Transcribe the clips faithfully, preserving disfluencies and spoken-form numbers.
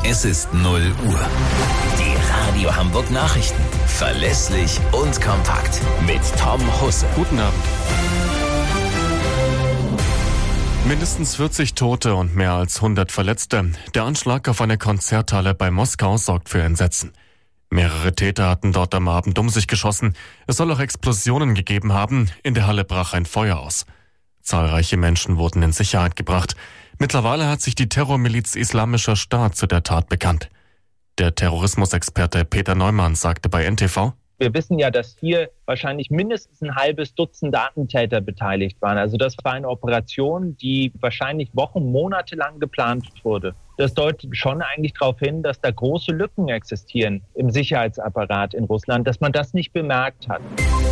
Es ist null Uhr. Die Radio Hamburg Nachrichten. Verlässlich und kompakt. Mit Tom Husse. Guten Abend. Mindestens vierzig Tote und mehr als hundert Verletzte. Der Anschlag auf eine Konzerthalle bei Moskau sorgt für Entsetzen. Mehrere Täter hatten dort am Abend um sich geschossen. Es soll auch Explosionen gegeben haben. In der Halle brach ein Feuer aus. Zahlreiche Menschen wurden in Sicherheit gebracht. Mittlerweile hat sich die Terrormiliz Islamischer Staat zu der Tat bekannt. Der Terrorismusexperte Peter Neumann sagte bei N T V: Wir wissen ja, dass hier wahrscheinlich mindestens ein halbes Dutzend Attentäter beteiligt waren. Also das war eine Operation, die wahrscheinlich Wochen, Monate lang geplant wurde. Das deutet schon eigentlich darauf hin, dass da große Lücken existieren im Sicherheitsapparat in Russland, dass man das nicht bemerkt hat.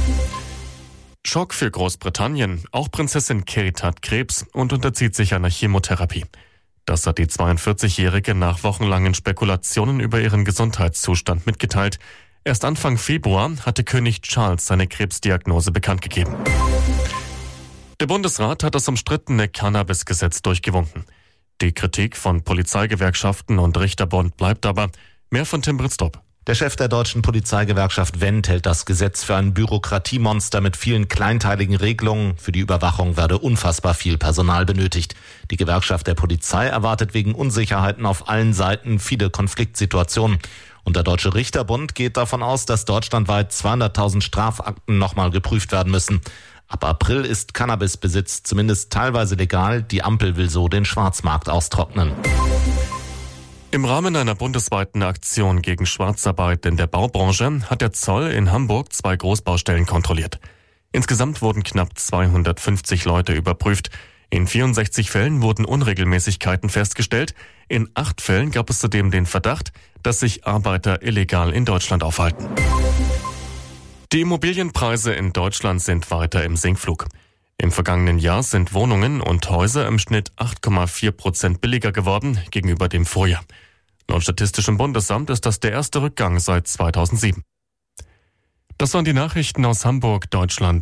Schock für Großbritannien. Auch Prinzessin Kate hat Krebs und unterzieht sich einer Chemotherapie. Das hat die zweiundvierzigjährige nach wochenlangen Spekulationen über ihren Gesundheitszustand mitgeteilt. Erst Anfang Februar hatte König Charles seine Krebsdiagnose bekannt gegeben. Der Bundesrat hat das umstrittene Cannabis-Gesetz durchgewunken. Die Kritik von Polizeigewerkschaften und Richterbund bleibt aber. Mehr von Tim Britztrup. Der Chef der deutschen Polizeigewerkschaft Wendt hält das Gesetz für ein Bürokratiemonster mit vielen kleinteiligen Regelungen. Für die Überwachung werde unfassbar viel Personal benötigt. Die Gewerkschaft der Polizei erwartet wegen Unsicherheiten auf allen Seiten viele Konfliktsituationen. Und der Deutsche Richterbund geht davon aus, dass deutschlandweit zweihunderttausend Strafakten nochmal geprüft werden müssen. Ab April ist Cannabisbesitz zumindest teilweise legal. Die Ampel will so den Schwarzmarkt austrocknen. Im Rahmen einer bundesweiten Aktion gegen Schwarzarbeit in der Baubranche hat der Zoll in Hamburg zwei Großbaustellen kontrolliert. Insgesamt wurden knapp zweihundertfünfzig Leute überprüft. In vierundsechzig Fällen wurden Unregelmäßigkeiten festgestellt. In acht Fällen gab es zudem den Verdacht, dass sich Arbeiter illegal in Deutschland aufhalten. Die Immobilienpreise in Deutschland sind weiter im Sinkflug. Im vergangenen Jahr sind Wohnungen und Häuser im Schnitt acht Komma vier Prozent billiger geworden gegenüber dem Vorjahr. Laut Statistischem Bundesamt ist das der erste Rückgang seit zweitausendsieben. Das waren die Nachrichten aus Hamburg, Deutschland.